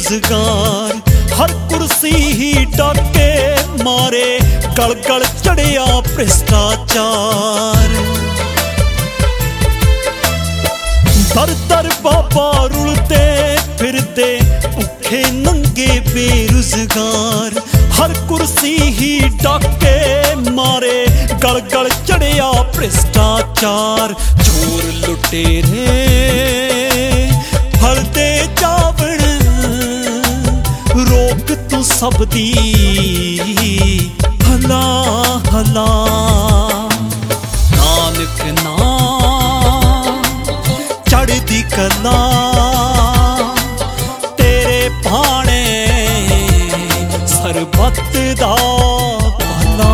बेरुजगार, हर कुर्सी ही डाके मारे, गल गल चढ़िया भ्रिष्टाचार। दर दर बाबा रुलते फिरते भुखे नंगे बेरुजगार, हर कुर्सी ही डाके मारे, गल गल चढ़िया भ्रिष्टाचार। चोर लुटेरे फलते चावण, रोक तू सब दी हला हला। नानक नाम चढ़दी कला, तेरे भाणे सरबत दा भला।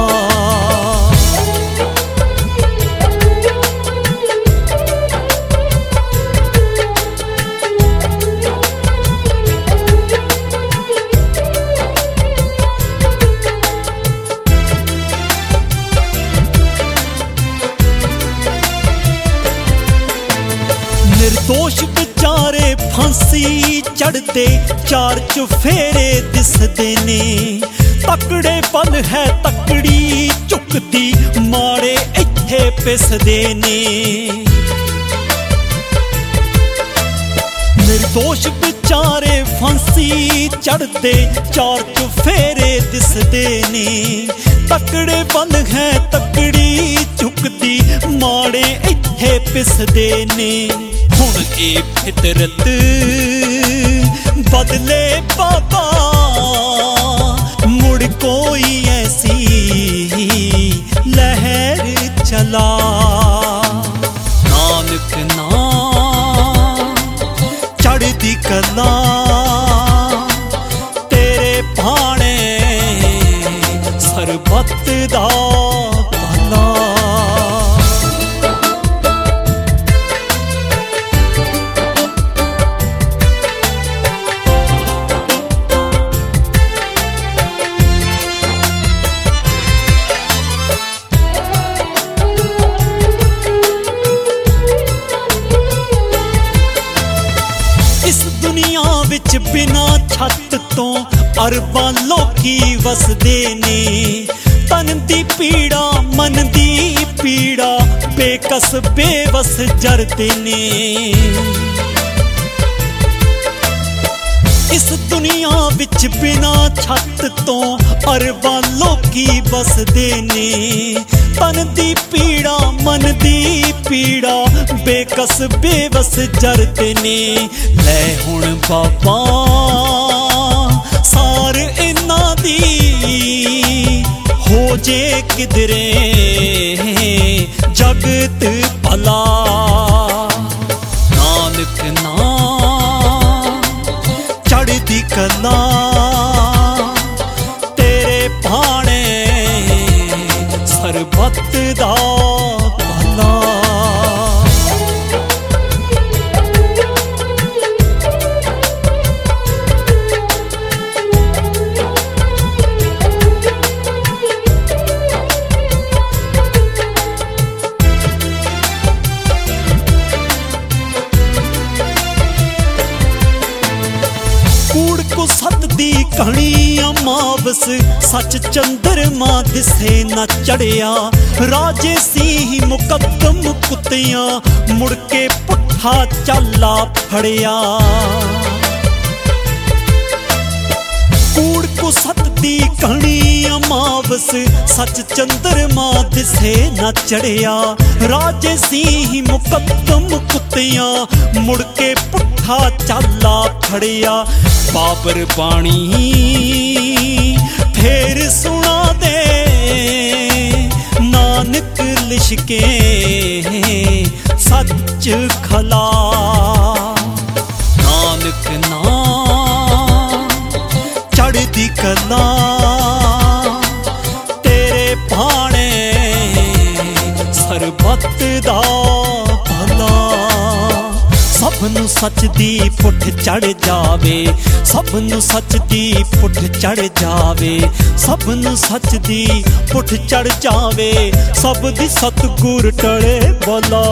निर्दोष बेचारे फांसी चढ़ते, चार चुफेरे दिसदे ने, तकड़े पल है तकड़ी झुकदी, माड़े इत्थे पिसदे ने। निर्दोष बेचारे फांसी चढ़ते, चार चुफेरे दिसदे ने, तकड़े पल है तकड़ी झुकदी, माड़े इत्थे पिसदे ने। हुण ए फितरत बदले बाबा, मुड़ कोई ऐसी लहर चला। नानक नाम चढ़दी कला, तेरे भाणे सरबत दा भला। इस दुनिया विच बिना छत तो अरबां लोकी वसदे ने, तन दी पीड़ा मन दी पीड़ा, बेकस बेवस जरदे ने। इस दुनिया विच बिना छत तो अरबां लोकी वसदे ने, तन दी पीड़ा मन दी पीड़ा, बेकस बेवस जरदे ने। लै हुण बाबा सार इन्हां दी, हो जे किधरे जगत भला। नानक नाम चढ़दी कला, तेरे भाणे सरबत दा भला। कूड़ को सत दी कहानी अमावस, सच चंद्रमा दिसे न चढ़िया, राजे सी मुकद्दम कुत्तियां, मुड़के पुट्ठा चाला फड़िया। कूड़ को सत दी कहानी अमावस, सच चंद्रमा दिसे न चढ़िया, राजे सी मुकद्दम कुत्तियां, मुड़के पुट्ठा चाला फड़िया। बाबर बाणी फेर सुना दे, नानक लिशके सच खला। नानक नाम चढ़दी कला, तेरे भाणे सरबत दा भला। सबनू सच दी पुठ चढ़ जावे, सबनू सच दी पुठ चढ़ जावे, सबनू सच दी पुठ चढ़ जावे, सब दी सतगुर टले भला।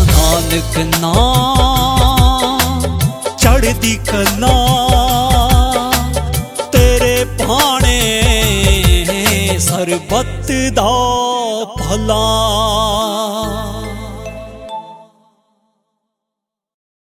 नानक नाम चढ़दी कला, ਮੁਹੱਬਤ ਦਾ ਭਲਾ।